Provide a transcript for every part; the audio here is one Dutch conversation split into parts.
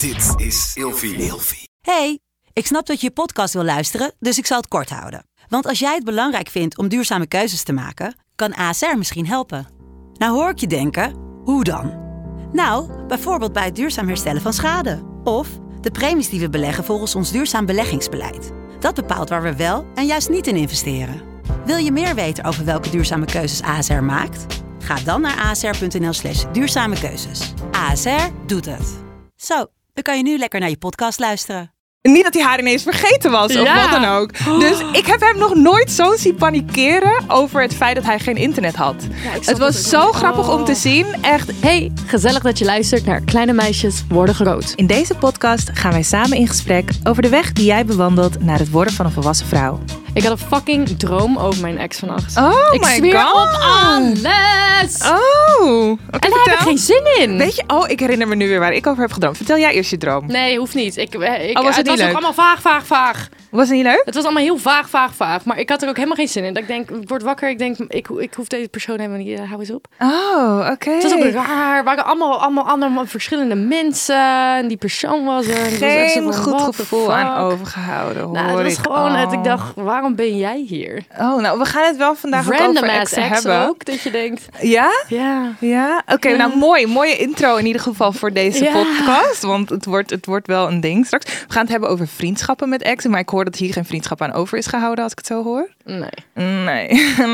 Dit is Ilfie. Hey, ik snap dat je je podcast wil luisteren, dus ik zal het kort houden. Want als jij het belangrijk vindt om duurzame keuzes te maken, kan ASR misschien helpen. Nou hoor ik je denken, hoe dan? Nou, bijvoorbeeld bij het duurzaam herstellen van schade. Of de premies die we beleggen volgens ons duurzaam beleggingsbeleid. Dat bepaalt waar we wel en juist niet in investeren. Wil je meer weten over welke duurzame keuzes ASR maakt? Ga dan naar asr.nl/duurzame keuzes. ASR doet het. Zo, dan kan je nu lekker naar je podcast luisteren. Niet dat hij haar ineens vergeten was of wat dan ook. Dus ik heb hem nog nooit zo zien panikeren over het feit dat hij geen internet had. Ja, het was zo grappig om te zien. Echt. Hey, gezellig dat je luistert naar Kleine Meisjes Worden Groot. In deze podcast gaan wij samen in gesprek over de weg die jij bewandelt naar het worden van een volwassen vrouw. Ik had een fucking droom over mijn ex vannacht. Oh ik my zweer god. op alles. Oh. En daar heb ik geen zin in. Weet je, ik herinner me nu weer waar ik over heb gedroomd. Vertel jij eerst je droom. Nee, hoeft niet. Was het het was leuk? ook allemaal vaag. Was het niet leuk? Het was allemaal heel vaag. Maar ik had er ook helemaal geen zin in. Dat ik denk, ik word wakker. Ik denk, ik hoef deze persoon helemaal niet. Hou eens op. Oh, oké. Het was ook raar. Er waren allemaal verschillende mensen. En die persoon was er. Geen goed gevoel aan overgehouden. Nou, het was gewoon, ik dacht, waarom ben jij hier? Oh, nou, we gaan het wel vandaag ook over exen hebben. Ook, dat je denkt. Ja? Ja. Ja? Oké, nou mooi. Mooie intro in ieder geval voor deze podcast. Want het wordt wel een ding straks. We gaan het hebben over vriendschappen met exen. Maar ik hoor dat hier geen vriendschap aan over is gehouden, als ik het zo hoor. Nee.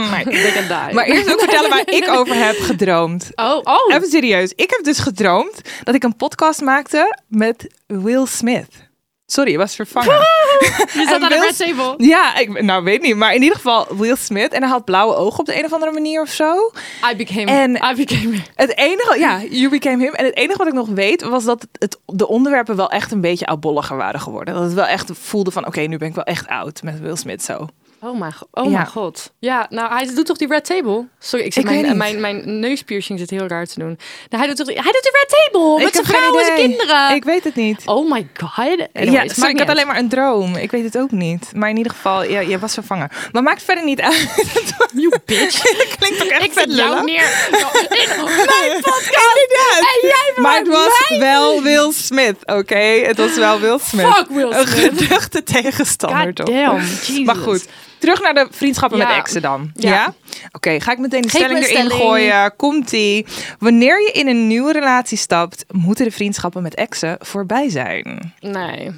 Maar eerst ook vertellen waar ik over heb gedroomd. Oh. Even serieus. Ik heb dus gedroomd dat ik een podcast maakte met Will Smith. Sorry, je was vervangen. Je zat aan de red table. Ja, weet niet. Maar in ieder geval Will Smith. En hij had blauwe ogen op de een of andere manier of zo. I became him. Het enige, you became him. En het enige wat ik nog weet, was dat de onderwerpen wel echt een beetje oudbolliger waren geworden. Dat het wel echt voelde van, oké, nu ben ik wel echt oud met Will Smith zo. Oh mijn god. Ja, nou, hij doet toch die red table? Sorry, ik zit mijn neuspiercing zit heel raar te doen. Nou, hij doet die red table met zijn vrouw en zijn kinderen. Ik weet het niet. Oh my god. Anyways, ik had alleen maar een droom. Ik weet het ook niet. Maar in ieder geval, je was vervangen. Maar maakt verder niet uit. You bitch. Dat klinkt ook echt vet lullig. Ik neer in mijn podcast. En jij maar het was wel Will Smith, oké? Het was wel Will Smith. Fuck Will Smith. Een geduchte tegenstander, toch? Damn, Jesus. Maar goed. Terug naar de vriendschappen met exen dan. Ja? Oké, ga ik meteen de stelling erin gooien. Komt-ie. Wanneer je in een nieuwe relatie stapt, moeten de vriendschappen met exen voorbij zijn. Nee.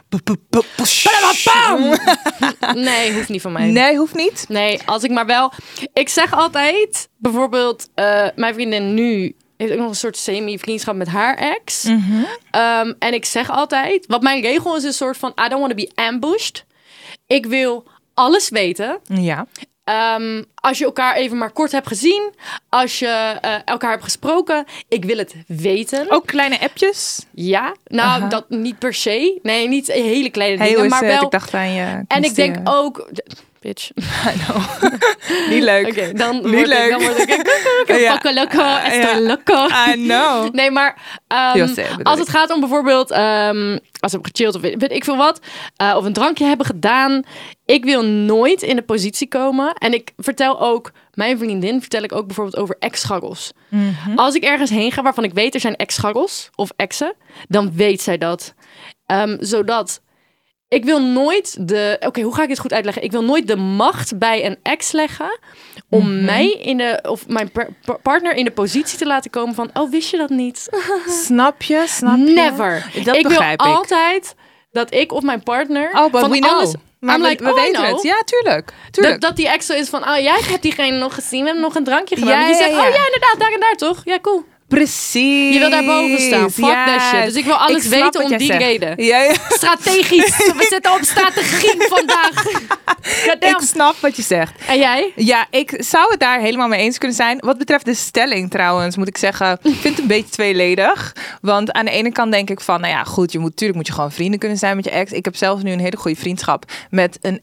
Nee, hoeft niet van mij. Nee, hoeft niet? Nee, als ik maar wel... Ik zeg altijd, bijvoorbeeld, mijn vriendin nu heeft ook nog een soort semi-vriendschap met haar ex. Mm-hmm. En ik zeg altijd, wat mijn regel is een soort van, I don't want to be ambushed. Ik wil alles weten. Ja. Als je elkaar even maar kort hebt gezien. Als je elkaar hebt gesproken. Ik wil het weten. Ook kleine appjes? Ja. Nou, dat niet per se. Nee, niet hele kleine dingen. Maar wel. Ik dacht aan je. En ik denk ook... Bitch. I know. Niet leuk. Oké, dan niet word leuk. Dan word ik pakken loco. Estoy loco. I know. Nee, maar als het gaat om bijvoorbeeld... als we hebben gechilled of weet ik veel wat. Of een drankje hebben gedaan. Ik wil nooit in de positie komen. En ik vertel ook... Mijn vriendin vertel ik ook bijvoorbeeld over ex-scharrels. Mm-hmm. Als ik ergens heen ga waarvan ik weet er zijn ex-scharrels of exen. Dan weet zij dat. Zodat... Ik wil nooit Oké, hoe ga ik dit goed uitleggen? Ik wil nooit de macht bij een ex leggen om mij of mijn partner in de positie te laten komen van, oh, wist je dat niet? Snap je? Never. Dat ik begrijp wil ik. altijd dat ik of mijn partner but van we know. alles... Maar we weten het. Ja, tuurlijk. Dat die ex zo is van, oh, jij hebt diegene nog gezien. We hebben nog een drankje gedaan. Ja, en die zegt, ja. oh ja, inderdaad, daar en daar toch? Ja, cool. Precies. Je wil daarboven staan. Fuck that shit. Dus ik wil alles weten om die reden. Ja. Strategisch. We zitten op strategie vandaag. Ik snap wat je zegt. En jij? Ja, ik zou het daar helemaal mee eens kunnen zijn. Wat betreft de stelling trouwens, moet ik zeggen, ik vind het een beetje tweeledig. Want aan de ene kant denk ik van, nou ja, goed, natuurlijk moet je gewoon vrienden kunnen zijn met je ex. Ik heb zelfs nu een hele goede vriendschap met een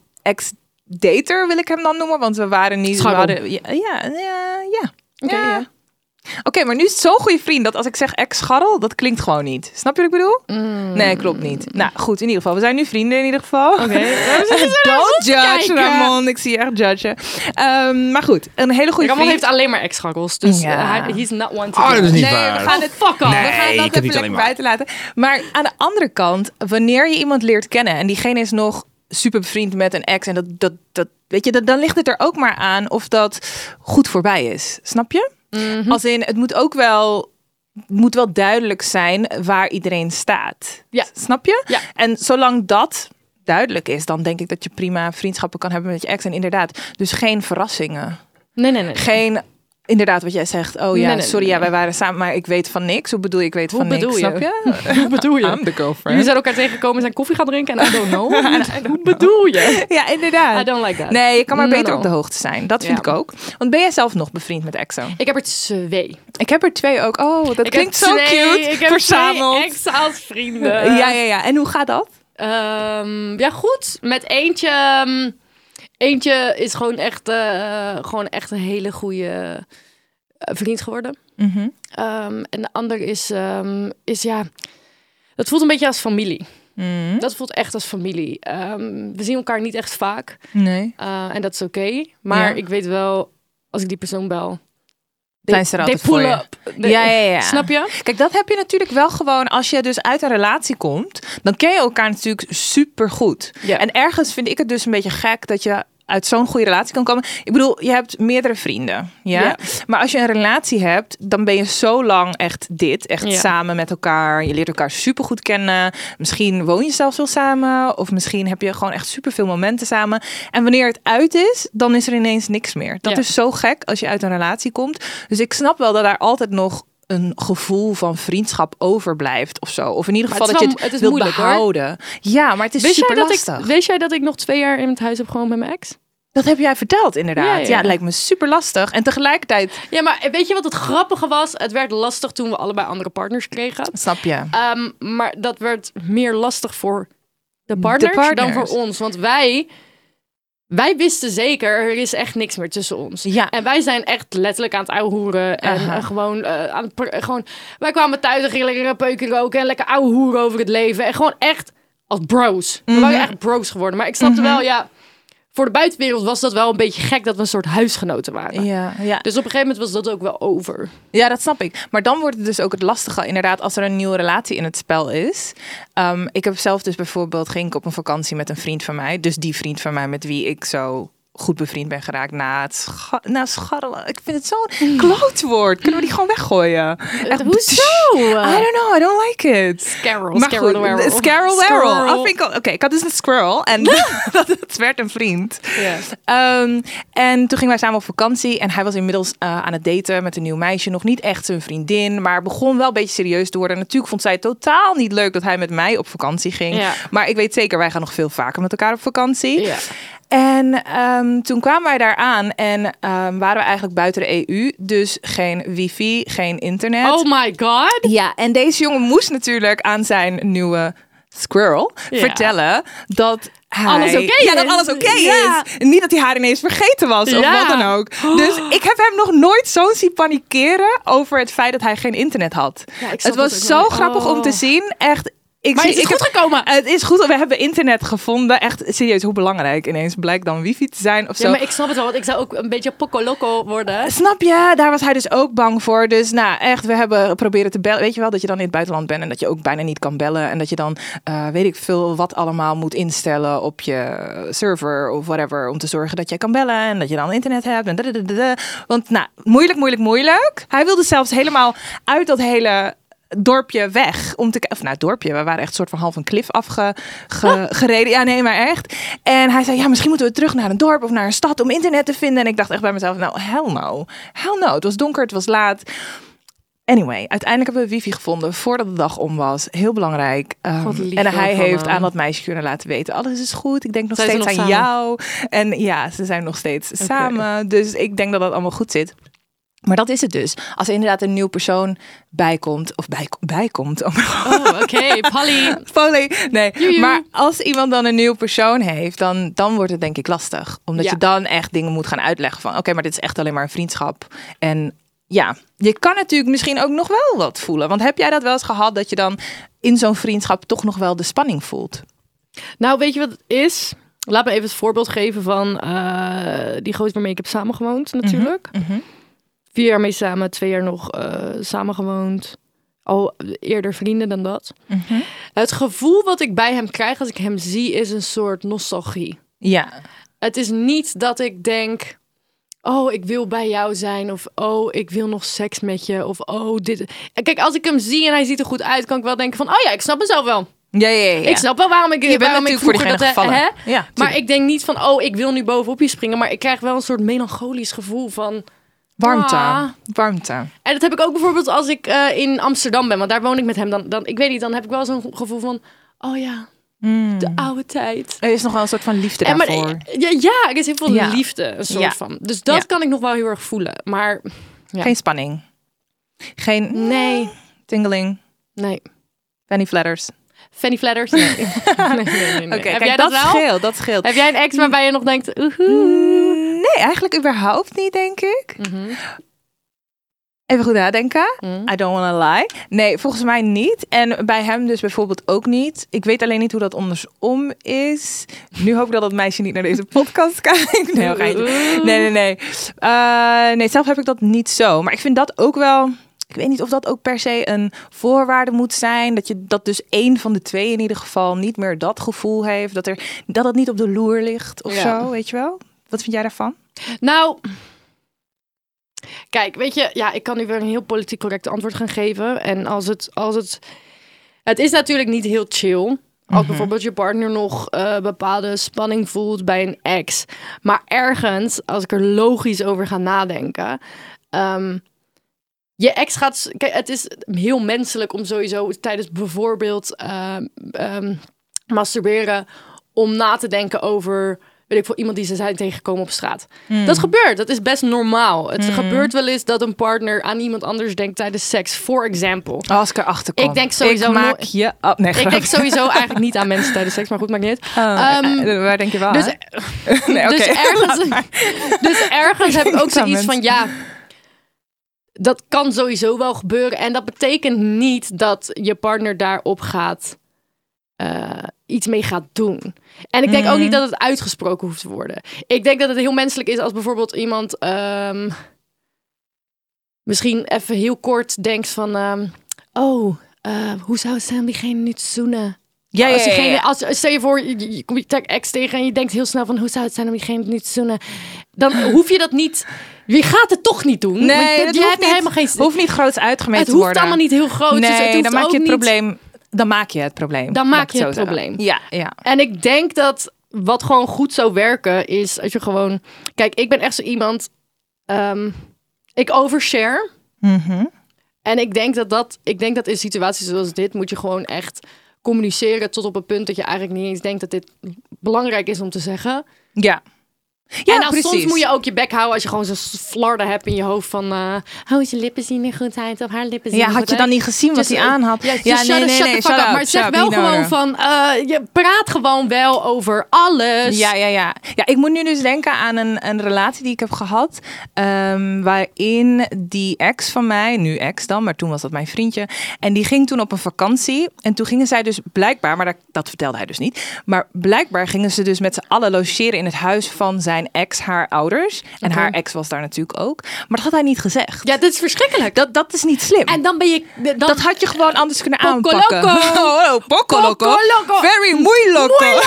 ex-dater, wil ik hem dan noemen. Want we waren niet... Scharrel. Ja. Okay, ja. Oké, maar nu is het zo'n goede vriend dat als ik zeg ex-scharrel, dat klinkt gewoon niet. Snap je wat ik bedoel? Nee, klopt niet. Nou, goed, in ieder geval. We zijn nu vrienden in ieder geval. Oké. Don't judge, Ramon. Ik zie je echt judgen. Maar goed, een hele goede Ramon vriend. heeft alleen maar ex-scharrels, dus he's not one to dat is niet Nee, waar. we gaan het fuck off. Nee, we gaan je dat kunt even niet lekker alleen maar. buiten laten. Maar aan de andere kant, wanneer je iemand leert kennen en diegene is nog super bevriend met een ex en dat weet je, dan ligt het er ook maar aan of dat goed voorbij is. Snap je? Mhm. Als in, het moet ook wel duidelijk zijn waar iedereen staat. Ja. Snap je? Ja. En zolang dat duidelijk is, dan denk ik dat je prima vriendschappen kan hebben met je ex. En inderdaad, dus geen verrassingen. Nee. Geen, inderdaad, wat jij zegt. Oh ja, Nee, sorry, nee. wij waren samen, maar ik weet van niks. Hoe bedoel je, ik weet Hoe van niks? bedoel je? Snap je? Hoe bedoel je? I'm the girlfriend. Jullie zijn elkaar tegengekomen en zijn koffie gaan drinken en I don't know. Hoe bedoel je? Ja, inderdaad. I don't like that. Nee, je kan maar No, beter no. op de hoogte zijn. Dat vind Ja. ik ook. Want ben jij zelf nog bevriend met exen? Ik heb er 2. Ik heb er 2 ook. Oh, dat klinkt zo cute. Ik heb Verzameld. 2 ex als vrienden. Ja. En hoe gaat dat? Ja, goed. Met eentje is gewoon echt een hele goede vriend geworden. En de ander is ja, dat voelt een beetje als familie. Dat voelt echt als familie. We zien elkaar niet echt vaak. Nee. En dat is oké. Maar Ja. ik weet wel, als ik die persoon bel, Zijn ze er altijd they pull voor je? up. Ja. Snap je? Kijk, dat heb je natuurlijk wel gewoon als je dus uit een relatie komt. Dan ken je elkaar natuurlijk super goed. Ja. En ergens vind ik het dus een beetje gek dat je uit zo'n goede relatie kan komen. Ik bedoel, je hebt meerdere vrienden. Ja? Maar als je een relatie hebt, dan ben je zo lang echt samen met elkaar. Je leert elkaar super goed kennen. Misschien woon je zelfs wel samen. Of misschien heb je gewoon echt super veel momenten samen. En wanneer het uit is, dan is er ineens niks meer. Dat is zo gek als je uit een relatie komt. Dus ik snap wel dat daar altijd nog een gevoel van vriendschap overblijft of zo. Of in ieder geval dat je het wilt behouden. Hoor. Ja, maar het is super lastig. Weet jij dat ik nog 2 jaar in het huis heb gewoond met mijn ex? Dat heb jij verteld, inderdaad. Ja, het lijkt me super lastig. En tegelijkertijd... Ja, maar weet je wat het grappige was? Het werd lastig toen we allebei andere partners kregen. Snap je? Maar dat werd meer lastig voor de partners dan voor ons. Want wij wisten zeker, er is echt niks meer tussen ons. Ja. En wij zijn echt letterlijk aan het ouwehoeren. En gewoon wij kwamen thuis en gingen lekker peuken roken. En lekker ouwehoeren over het leven. En gewoon echt als bros. We waren echt bros geworden. Maar ik snapte wel, ja, voor de buitenwereld was dat wel een beetje gek dat we een soort huisgenoten waren. Ja. Dus op een gegeven moment was dat ook wel over. Ja, dat snap ik. Maar dan wordt het dus ook het lastige, inderdaad, als er een nieuwe relatie in het spel is. Ik heb zelf dus bijvoorbeeld, ging ik op een vakantie met een vriend van mij. Dus die vriend van mij met wie ik zo goed bevriend ben geraakt na het scharrelen. Ik vind het zo'n klootwoord. Kunnen we die gewoon weggooien? Echt, hoezo? I don't know. I don't like it. Scarrel. Scarrel. Oké, ik had dus een squirrel. En dat werd een vriend. Yeah. En toen gingen wij samen op vakantie. En hij was inmiddels aan het daten met een nieuw meisje. Nog niet echt zijn vriendin. Maar begon wel een beetje serieus te worden. Natuurlijk vond zij totaal niet leuk dat hij met mij op vakantie ging. Ja. Maar ik weet zeker, wij gaan nog veel vaker met elkaar op vakantie. Ja. En toen kwamen wij daar aan en waren we eigenlijk buiten de EU. Dus geen wifi, geen internet. Oh my god. Ja, en deze jongen moest natuurlijk aan zijn nieuwe squirrel vertellen dat alles oké is. Ja, dat alles oké is. Niet dat hij haar ineens vergeten was of wat dan ook. Dus ik heb hem nog nooit zo zien panikeren over het feit dat hij geen internet had. Ja, het was zo grappig om te zien. Echt. Maar is het goed gekomen? Het is goed. We hebben internet gevonden. Echt serieus, hoe belangrijk ineens blijkt dan wifi te zijn of zo. Ja, maar ik snap het wel, want ik zou ook een beetje poco loco worden. Snap je? Daar was hij dus ook bang voor. Dus nou, echt, we hebben proberen te bellen. Weet je wel, dat je dan in het buitenland bent en dat je ook bijna niet kan bellen. En dat je dan, weet ik veel, wat allemaal moet instellen op je server of whatever. Om te zorgen dat jij kan bellen en dat je dan internet hebt. En want nou, moeilijk. Hij wilde zelfs helemaal uit dat hele dorpje weg. Dorpje. We waren echt soort van half een klif afgereden. Ja, nee, maar echt. En hij zei, ja, misschien moeten we terug naar een dorp of naar een stad om internet te vinden. En ik dacht echt bij mezelf, nou, hell no. Het was donker, het was laat. Anyway, uiteindelijk hebben we wifi gevonden voordat de dag om was. Heel belangrijk. En hij heeft aan dat meisje kunnen laten weten, alles is goed. Ik denk nog steeds aan jou. En ja, ze zijn nog steeds samen. Dus ik denk dat dat allemaal goed zit. Maar dat is het dus. Als er inderdaad een nieuw persoon bijkomt. Of bijkomt. Oh, oké. Polly. Nee. Maar als iemand dan een nieuw persoon heeft, dan wordt het denk ik lastig. Omdat je dan echt dingen moet gaan uitleggen van, oké, maar dit is echt alleen maar een vriendschap. En ja, je kan natuurlijk misschien ook nog wel wat voelen. Want heb jij dat wel eens gehad dat je dan in zo'n vriendschap toch nog wel de spanning voelt? Nou, weet je wat het is? Laat me even het voorbeeld geven van die gozer waarmee ik heb samengewoond natuurlijk. 4 jaar mee samen, 2 jaar nog samengewoond. Al eerder vrienden dan dat. Het gevoel wat ik bij hem krijg als ik hem zie is een soort nostalgie. Ja. Het is niet dat ik denk, oh, ik wil bij jou zijn. Of, oh, ik wil nog seks met je. Of, oh, dit. En kijk, als ik hem zie en hij ziet er goed uit, kan ik wel denken van, oh ja, ik snap mezelf wel. Ja. Ik snap wel waarom ik... Je bent natuurlijk voor diegene gevallen. Ja, maar ik denk niet van, oh, ik wil nu bovenop je springen. Maar ik krijg wel een soort melancholisch gevoel van... Warmte. En dat heb ik ook bijvoorbeeld als ik in Amsterdam ben. Want daar woon ik met hem. Dan ik weet niet, dan heb ik wel zo'n gevoel van... Oh ja, de oude tijd. Er is nog wel een soort van liefde daarvoor. Ja, er is heel veel liefde. Een soort van. Dus dat kan ik nog wel heel erg voelen. Maar... Ja. Geen spanning. Geen... Nee. Tingling. Nee. Fanny Flatters. Fanny Flatters? Nee. nee. Oké, heb kijk, jij dat wel? Dat scheelt. Heb jij een ex waarbij je nog denkt... Nee, eigenlijk überhaupt niet, denk ik. Even goed nadenken. I don't wanna lie. Nee, volgens mij niet. En bij hem dus bijvoorbeeld ook niet. Ik weet alleen niet hoe dat andersom is. Nu hoop ik dat meisje niet naar deze podcast kijkt. Nee. Nee, zelf heb ik dat niet zo. Maar ik vind dat ook wel... Ik weet niet of dat ook per se een voorwaarde moet zijn. Dat dus één van de twee in ieder geval niet meer dat gevoel heeft. Dat het niet op de loer ligt of zo, weet je wel? Wat vind jij daarvan? Nou, kijk, weet je, ja, ik kan nu weer een heel politiek correct antwoord gaan geven. En het is natuurlijk niet heel chill. Als bijvoorbeeld je partner nog bepaalde spanning voelt bij een ex. Maar ergens, als ik er logisch over ga nadenken... je ex gaat... Kijk, het is heel menselijk om sowieso tijdens bijvoorbeeld masturberen... om na te denken over... weet ik veel, iemand die ze zijn tegengekomen op straat. Dat gebeurt. Dat is best normaal. Het gebeurt wel eens dat een partner aan iemand anders denkt tijdens seks. For example. Als ik erachter kom. Ik denk sowieso... ik denk sowieso eigenlijk niet aan mensen tijdens seks, maar goed, maakt niet uit. Waar denk je wel dus, dus ergens heb ik ook zoiets van, ja... Dat kan sowieso wel gebeuren. En dat betekent niet dat je partner daarop gaat... iets mee gaat doen. En ik denk ook niet dat het uitgesproken hoeft te worden. Ik denk dat het heel menselijk is als bijvoorbeeld iemand... misschien even heel kort denkt van... hoe zou het zijn om diegene nu te zoenen? Stel je voor, je komt je ex tegen en je denkt heel snel van... hoe zou het zijn om diegene nu te zoenen? Dan hoef je dat niet... Je gaat het toch niet doen. Nee, dat hoeft niet groots uitgemeten te worden. Het hoeft allemaal niet heel groot. Nee, dus dan maak je het probleem... Dan maak je het probleem. Dan maak je het probleem. Ja. En ik denk dat wat gewoon goed zou werken is als je gewoon... Kijk, ik ben echt zo iemand... ik overshare. En ik denk dat in situaties zoals dit moet je gewoon echt communiceren tot op een punt dat je eigenlijk niet eens denkt dat dit belangrijk is om te zeggen. Ja. Ja, en dan soms moet je ook je bek houden als je gewoon zo'n flarden hebt in je hoofd van... je lippen zien er goed uit of haar lippen zien er goed uit. Had je dan niet gezien wat hij aan had? Nee, maar zeg wel gewoon van... je praat gewoon wel over alles. Ja. Ja, ik moet nu dus denken aan een relatie die ik heb gehad... waarin die ex van mij, nu ex dan, maar toen was dat mijn vriendje... en die ging toen op een vakantie. En toen gingen zij dus blijkbaar, maar dat vertelde hij dus niet... maar blijkbaar gingen ze dus met z'n allen logeren in het huis van zijn ex, haar ouders. En haar ex was daar natuurlijk ook. Maar dat had hij niet gezegd. Ja, dat is verschrikkelijk. Dat is niet slim. En dan ben je... Dat had je gewoon anders kunnen aanpakken. Poco loco. Very muy loco.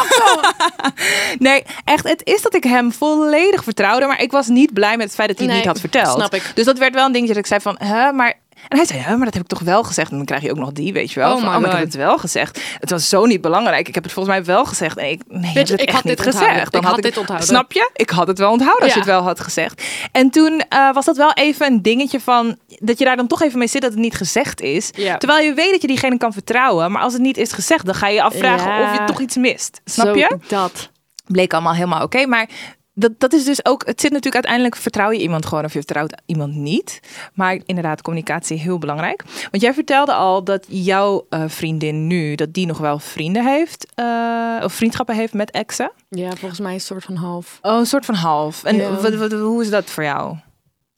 Nee, echt, het is dat ik hem volledig vertrouwde. Maar ik was niet blij met het feit dat hij het niet had verteld. Snap ik. Dus dat werd wel een dingetje dat ik zei van... maar... En hij zei, maar dat heb ik toch wel gezegd. En dan krijg je ook nog die, weet je wel. Maar ik heb het wel gezegd. Het was zo niet belangrijk. Ik heb het volgens mij wel gezegd. En ik heb het echt niet gezegd. Dan had dit onthouden. Snap je? Ik had het wel onthouden als je het wel had gezegd. En toen was dat wel even een dingetje van... dat je daar dan toch even mee zit dat het niet gezegd is. Ja. Terwijl je weet dat je diegene kan vertrouwen. Maar als het niet is gezegd, dan ga je je afvragen of je toch iets mist. Snap je? Dat. Bleek allemaal helemaal oké. Maar... Dat is dus ook, het zit natuurlijk uiteindelijk, vertrouw je iemand gewoon of je vertrouwt iemand niet. Maar inderdaad, communicatie heel belangrijk. Want jij vertelde al dat jouw vriendin nu, dat die nog wel vrienden heeft, of vriendschappen heeft met exen. Ja, volgens mij een soort van half. Oh, een soort van half. En hoe is dat voor jou?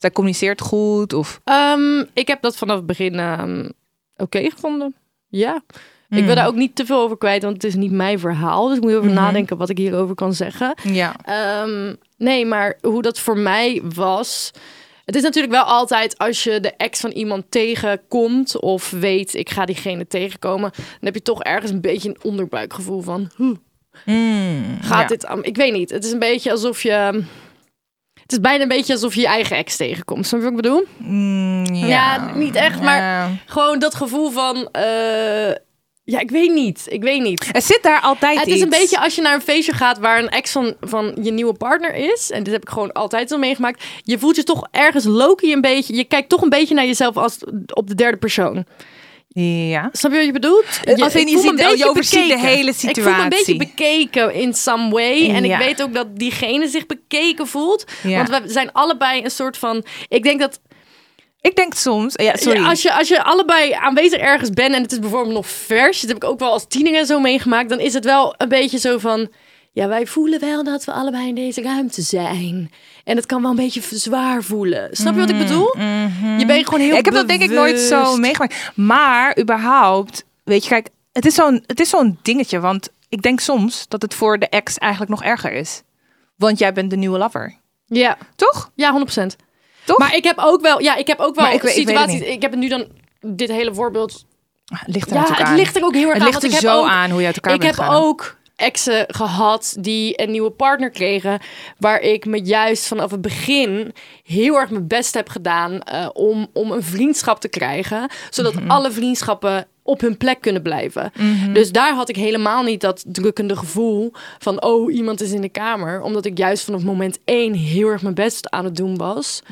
Zij communiceert goed? Of? Ik heb dat vanaf het begin oké gevonden. Ja. Ik wil daar ook niet te veel over kwijt, want het is niet mijn verhaal. Dus ik moet over nadenken wat ik hierover kan zeggen. Ja. Nee, maar hoe dat voor mij was... Het is natuurlijk wel altijd als je de ex van iemand tegenkomt... of weet, ik ga diegene tegenkomen... dan heb je toch ergens een beetje een onderbuikgevoel van... gaat dit aan? Ik weet niet. Het is een beetje alsof je... Het is bijna een beetje alsof je je eigen ex tegenkomt. Snap je wat ik bedoel? Ja, niet echt, maar gewoon dat gevoel van... Ja, ik weet niet. Er zit daar altijd iets. Het is een beetje als je naar een feestje gaat waar een ex van je nieuwe partner is. En dit heb ik gewoon altijd zo meegemaakt. Je voelt je toch ergens low-key een beetje. Je kijkt toch een beetje naar jezelf als op de derde persoon. Ja. Snap je wat je bedoelt? Je overziet de hele situatie. Ik voel me een beetje bekeken in some way. En ik weet ook dat diegene zich bekeken voelt. Ja. Want we zijn allebei een soort van... Ik denk soms... Ja, sorry. Als je allebei aanwezig ergens bent en het is bijvoorbeeld nog vers... dat heb ik ook wel als tiener en zo meegemaakt... dan is het wel een beetje zo van... Ja, wij voelen wel dat we allebei in deze ruimte zijn. En het kan wel een beetje zwaar voelen. Snap je wat ik bedoel? Je bent gewoon heel Ik heb dat denk ik nooit zo meegemaakt. Maar überhaupt... Weet je, kijk, het is zo'n dingetje. Want ik denk soms dat het voor de ex eigenlijk nog erger is. Want jij bent de nieuwe lover. Ja. Toch? Ja, 100%. Toch? Maar ik heb ook wel situaties. Ik heb het nu dan dit hele voorbeeld. Ligt er natuurlijk aan. Het ligt er ook heel erg aan. Het ligt er zo aan hoe je uit elkaar bent gegaan. Ik heb ook exen gehad die een nieuwe partner kregen, waar ik me juist vanaf het begin heel erg mijn best heb gedaan om een vriendschap te krijgen, zodat alle vriendschappen op hun plek kunnen blijven. Dus daar had ik helemaal niet dat drukkende gevoel van iemand is in de kamer. Omdat ik juist vanaf moment 1 heel erg mijn best aan het doen was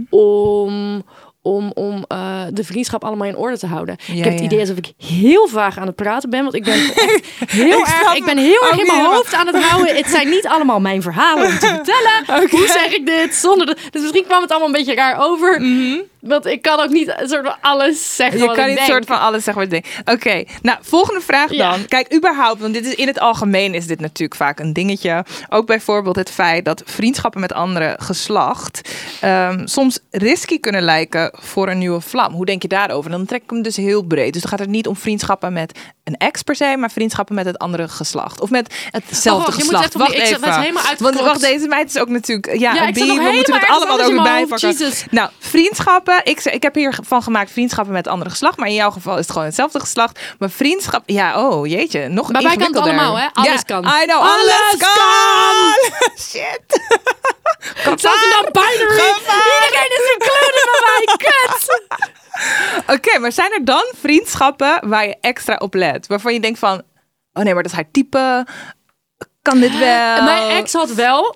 om de vriendschap allemaal in orde te houden. Ik heb het idee alsof ik heel vaag aan het praten ben, want ik ben echt ik ben heel erg in mijn hoofd aan het houden. Het zijn niet allemaal mijn verhalen om te vertellen. Hoe zeg ik dit? Dus misschien kwam het allemaal een beetje raar over. Want ik kan ook niet soort van alles zeggen. Je kan niet soort van alles zeggen wat ik denk. Oké, nou, volgende vraag dan. Kijk, überhaupt, want dit is in het algemeen is dit natuurlijk vaak een dingetje. Ook bijvoorbeeld het feit dat vriendschappen met andere geslacht soms risky kunnen lijken voor een nieuwe vlam. Hoe denk je daarover? Dan trek ik hem dus heel breed. Dus dan gaat het niet om vriendschappen met een ex per se, maar vriendschappen met het andere geslacht. Of met hetzelfde geslacht. Wacht even. Want deze meid is ook natuurlijk een bi. We moeten het allemaal ook erbij pakken. Nou, vriendschappen. Ik heb hiervan gemaakt vriendschappen met andere geslacht. Maar in jouw geval is het gewoon hetzelfde geslacht. Maar vriendschap... jeetje. Nog maar wij kan het allemaal, hè? Alles kan. I know, alles kan! Shit. Zelfs een binary. Iedereen is included bij mij. Kut! Oké, maar zijn er dan vriendschappen waar je extra op let? Waarvan je denkt van... Oh nee, maar dat is haar type... Kan dit wel? Mijn ex had wel.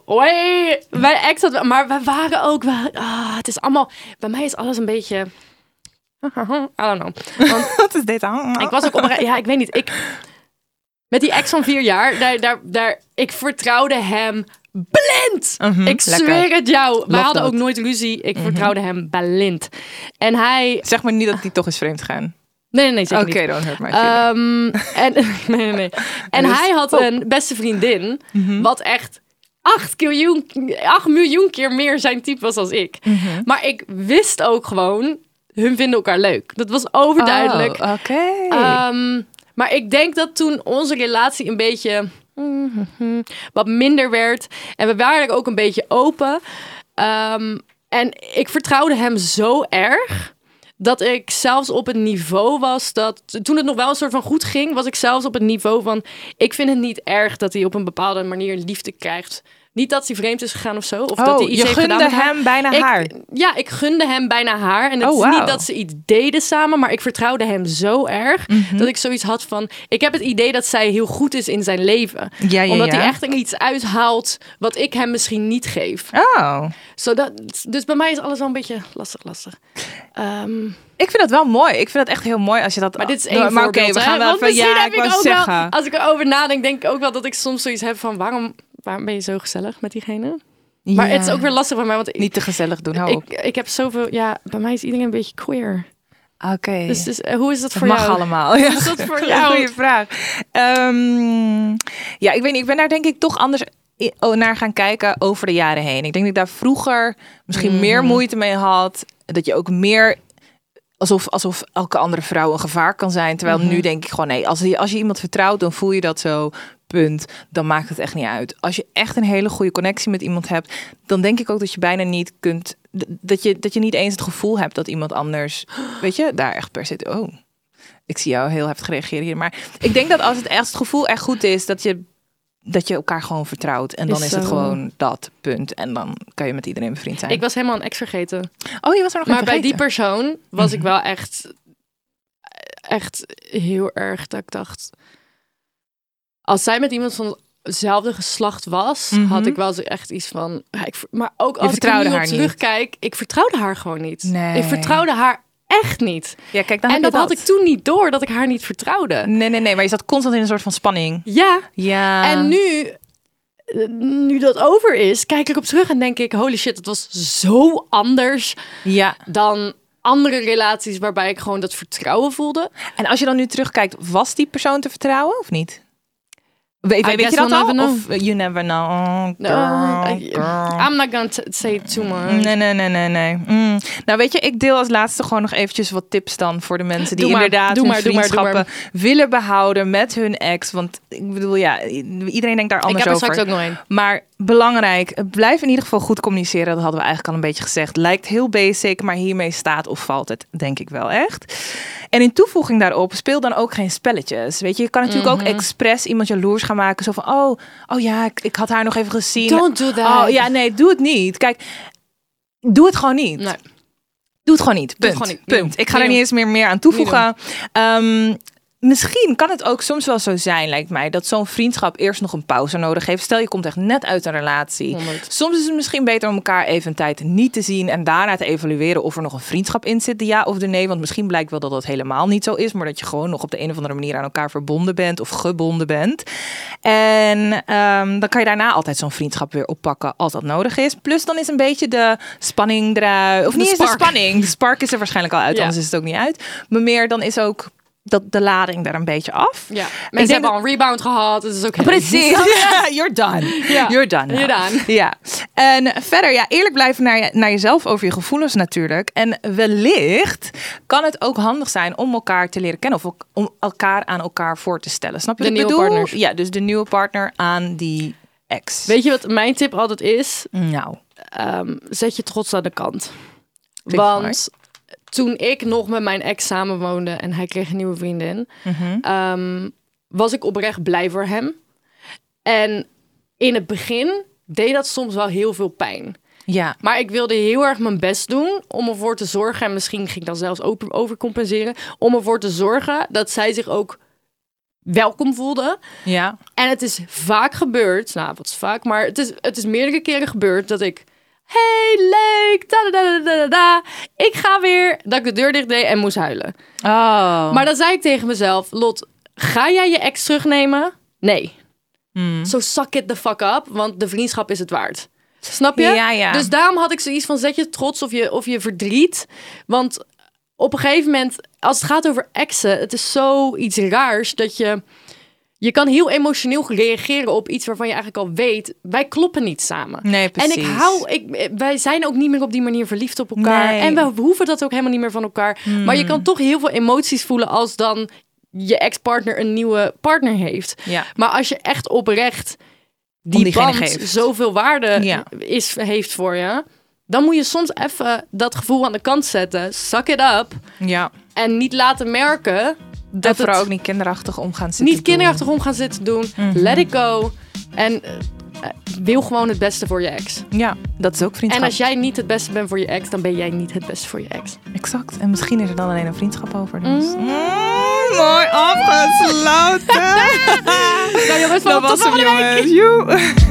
Maar we waren ook wel. Het is allemaal. Bij mij is alles een beetje. I don't know. Want wat is dit? Ik was ook ik weet niet. Met die ex van 4 jaar. Ik vertrouwde hem blind. Ik zweer het jou. We hadden ook nooit ruzie. Ik vertrouwde hem blind. En hij. Zeg maar niet dat hij toch is vreemd gaan. Nee, zeker niet. Oké, don't hurt my feelings. Nee. En hij had een beste vriendin, wat echt 8 miljoen keer meer zijn type was als ik. Maar ik wist ook gewoon, hun vinden elkaar leuk. Dat was overduidelijk. Oké. Maar ik denk dat toen onze relatie een beetje wat minder werd. En we waren ook een beetje open. En ik vertrouwde hem zo erg dat ik zelfs op het niveau was dat... Toen het nog wel een soort van goed ging, was ik zelfs op het niveau van... Ik vind het niet erg dat hij op een bepaalde manier liefde krijgt. Niet dat hij vreemd is gegaan of zo. Of dat hij iets heeft gedaan met haar. Je gunde hem bijna haar? Ja, ik gunde hem bijna haar. En het is niet dat ze iets deden samen, maar ik vertrouwde hem zo erg dat ik zoiets had van... Ik heb het idee dat zij heel goed is in zijn leven. Omdat hij echt er iets uithaalt wat ik hem misschien niet geef. Dus bij mij is alles wel een beetje lastig. Ik vind dat wel mooi. Ik vind dat echt heel mooi als je dat... Maar dit is één voorbeeld, we gaan wel even... ik wou zeggen. Wel, als ik erover nadenk, denk ik ook wel dat ik soms zoiets heb van... Waarom ben je zo gezellig met diegene? Ja. Maar het is ook weer lastig bij mij. Want niet te gezellig doen, hou op. Ik heb zoveel... Ja, bij mij is iedereen een beetje queer. Oké. Dus hoe is dat voor jou? Mag allemaal. Ja. Hoe is dat voor jou? Goeie vraag. Ik weet niet. Ik ben daar denk ik toch anders naar gaan kijken over de jaren heen. Ik denk dat ik daar vroeger misschien meer moeite mee had. Dat je ook meer... Alsof elke andere vrouw een gevaar kan zijn. Terwijl nu denk ik gewoon, nee, als je iemand vertrouwt, dan voel je dat zo. Punt. Dan maakt het echt niet uit. Als je echt een hele goede connectie met iemand hebt, dan denk ik ook dat je bijna niet kunt... Dat je niet eens het gevoel hebt dat iemand anders... Weet je, daar echt per se... Oh, ik zie jou heel heftig reageren hier. Maar ik denk dat als het gevoel echt goed is, dat je elkaar gewoon vertrouwt. En dan is het gewoon dat, punt. En dan kan je met iedereen bevriend zijn. Ik was helemaal een ex vergeten. Oh, je was er nog maar bij die persoon was ik wel echt heel erg dat ik dacht... Als zij met iemand van hetzelfde geslacht was, had ik wel echt iets van... Maar ook als ik er nu op terugkijk, ik vertrouwde haar gewoon niet. Nee. Ik vertrouwde haar echt niet. Ja, kijk, dan en dat had ik toen niet door, dat ik haar niet vertrouwde. Nee, maar je zat constant in een soort van spanning. Ja. En nu dat over is, kijk ik op terug en denk ik... Holy shit, het was zo anders dan andere relaties waarbij ik gewoon dat vertrouwen voelde. En als je dan nu terugkijkt, was die persoon te vertrouwen of niet? Weet je dat al? Of you never know. Girl. I'm not gonna say it too much. Nee. Nou weet je, ik deel als laatste gewoon nog eventjes wat tips dan voor de mensen die inderdaad hun vriendschappen willen behouden met hun ex. Want ik bedoel, iedereen denkt daar anders over. Ik heb er straks ook nog een. Maar belangrijk, blijf in ieder geval goed communiceren. Dat hadden we eigenlijk al een beetje gezegd. Lijkt heel basic, maar hiermee staat of valt het, denk ik wel echt. En in toevoeging daarop, speel dan ook geen spelletjes. Weet je kan natuurlijk ook expres iemand jaloers gaan maken. Zo van, oh ja, ik had haar nog even gezien. Don't do that. Oh ja, nee, doe het niet. Kijk, doe het gewoon niet. Nee. Doe het gewoon niet. Punt. Ik ga er niet eens meer aan toevoegen. Misschien kan het ook soms wel zo zijn, lijkt mij, dat zo'n vriendschap eerst nog een pauze nodig heeft. Stel, je komt echt net uit een relatie. 100. Soms is het misschien beter om elkaar even een tijd niet te zien en daarna te evalueren of er nog een vriendschap in zit, de ja of de nee. Want misschien blijkt wel dat dat helemaal niet zo is, maar dat je gewoon nog op de een of andere manier aan elkaar verbonden bent of gebonden bent. En dan kan je daarna altijd zo'n vriendschap weer oppakken als dat nodig is. Plus dan is een beetje de spanning eruit. Of niet eens de spanning. De spark is er waarschijnlijk al uit, anders is het ook niet uit. Maar meer dan is ook de lading daar een beetje af. Ja. Mensen hebben al een rebound gehad. Het is ook precies. You're done. Ja. You're done. Ja. En verder, eerlijk blijven naar jezelf over je gevoelens natuurlijk. En wellicht kan het ook handig zijn om elkaar te leren kennen of om elkaar aan elkaar voor te stellen. Snap je wat ik bedoel? Partners. Ja, dus de nieuwe partner aan die ex. Weet je wat mijn tip altijd is? Nou. Zet je trots aan de kant. Want toen ik nog met mijn ex samenwoonde en hij kreeg een nieuwe vriendin, was ik oprecht blij voor hem. En in het begin deed dat soms wel heel veel pijn. Ja. Maar ik wilde heel erg mijn best doen om ervoor te zorgen, en misschien ging ik dan zelfs overcompenseren, om ervoor te zorgen dat zij zich ook welkom voelde. Ja. En het is vaak gebeurd, wat is vaak, maar het is meerdere keren gebeurd dat ik hey, leuk, ik ga weer, dat ik de deur dicht deed en moest huilen. Oh. Maar dan zei ik tegen mezelf, Lot, ga jij je ex terugnemen? Nee. So suck it the fuck up, want de vriendschap is het waard. Snap je? Ja. Dus daarom had ik zoiets van, zet je trots of je verdriet. Want op een gegeven moment, als het gaat over exen, het is zoiets raars dat je kan heel emotioneel reageren op iets waarvan je eigenlijk al weet, wij kloppen niet samen. Nee, precies. En wij zijn ook niet meer op die manier verliefd op elkaar. Nee. En we hoeven dat ook helemaal niet meer van elkaar. Maar je kan toch heel veel emoties voelen als dan je ex-partner een nieuwe partner heeft. Ja. Maar als je echt oprecht die band geeft, zoveel waarde heeft voor je, dan moet je soms even dat gevoel aan de kant zetten. Suck it up. Ja. En niet laten merken dat vooral ook niet kinderachtig om gaan zitten Niet kinderachtig om gaan zitten doen. Let it go. En wil gewoon het beste voor je ex. Ja, dat is ook vriendschap. En als jij niet het beste bent voor je ex, dan ben jij niet het beste voor je ex. Exact. En misschien is er dan alleen een vriendschap over. Dus. Mooi afgesloten. Nou jongens, dat was hem, jongens.